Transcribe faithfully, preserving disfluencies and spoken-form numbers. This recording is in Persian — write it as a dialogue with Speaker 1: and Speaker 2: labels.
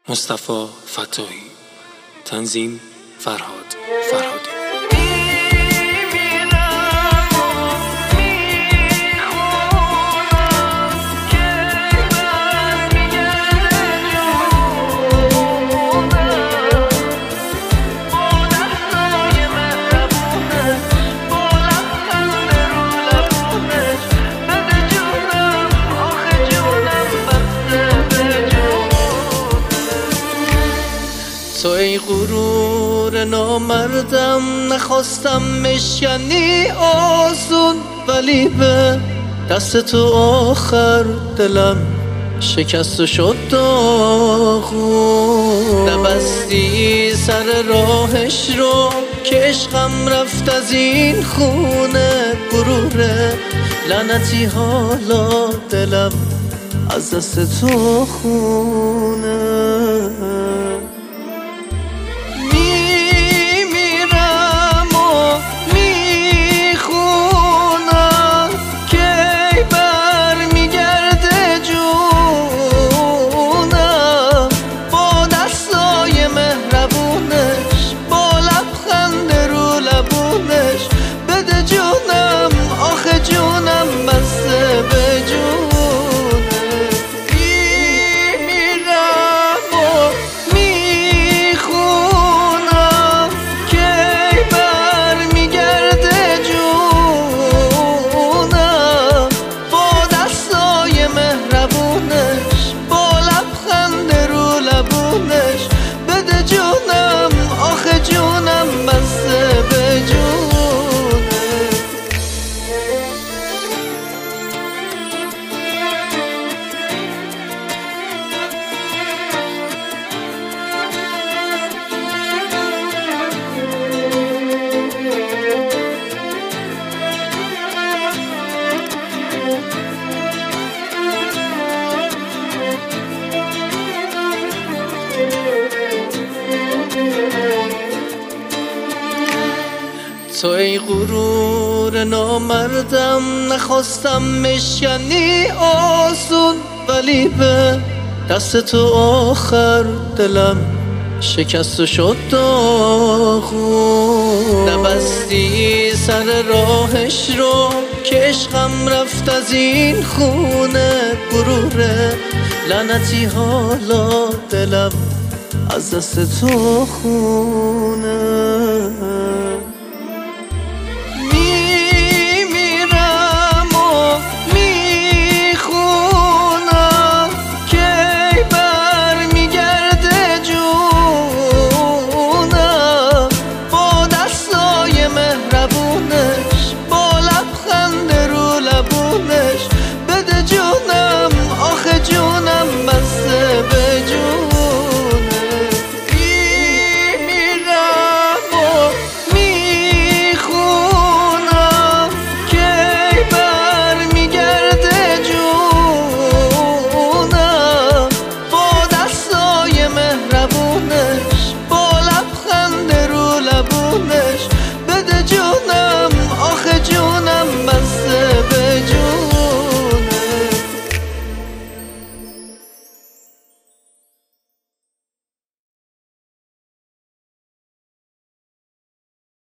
Speaker 1: مصطفی فتاحی. تنظیم فرهاد فرهادی. تو ای غرور نامردم، نخواستم مشکنی آسون، ولی به دست تو آخر دلم شکست و شد داغون. نبستی سر راهش رو که عشقم رفت از این خونه، غروره لعنتی حالا دلم از دست تو خونه. تو ای غرور نامردم، نخواستم مشکنی آسون، ولی به دست تو آخر دلم شکست و شد داغون. نبستی سر راهش رو که عشقم رفت از این خونه، غروره لعنتی حالا دلم از دست تو خونه.